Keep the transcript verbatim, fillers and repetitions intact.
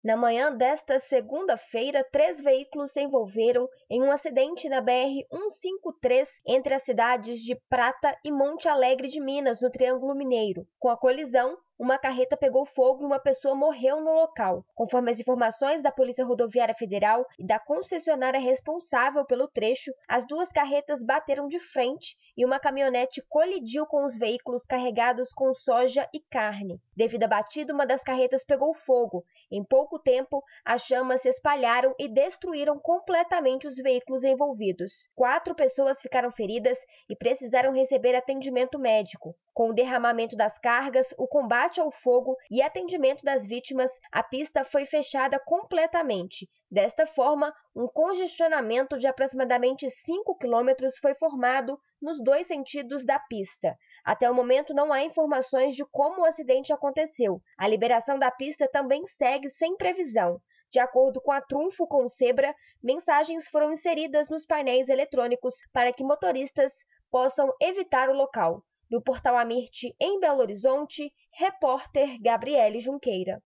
Na manhã desta segunda-feira, três veículos se envolveram em um acidente na B R cento e cinquenta e três entre as cidades de Prata e Monte Alegre de Minas, no Triângulo Mineiro. Com a colisão, uma carreta pegou fogo e uma pessoa morreu no local. Conforme as informações da Polícia Rodoviária Federal e da concessionária responsável pelo trecho, as duas carretas bateram de frente e uma caminhonete colidiu com os veículos carregados com soja e carne. Devido à batida, uma das carretas pegou fogo. Em pouco tempo, as chamas se espalharam e destruíram completamente os veículos envolvidos. Quatro pessoas ficaram feridas e precisaram receber atendimento médico. Com o derramamento das cargas, o combate ao fogo e atendimento das vítimas, a pista foi fechada completamente. Desta forma, um congestionamento de aproximadamente cinco quilômetros foi formado nos dois sentidos da pista. Até o momento, não há informações de como o acidente aconteceu. A liberação da pista também segue sem previsão. De acordo com a Trunfo com Sebra, mensagens foram inseridas nos painéis eletrônicos para que motoristas possam evitar o local. Do Portal Amirte, em Belo Horizonte, repórter Gabriele Junqueira.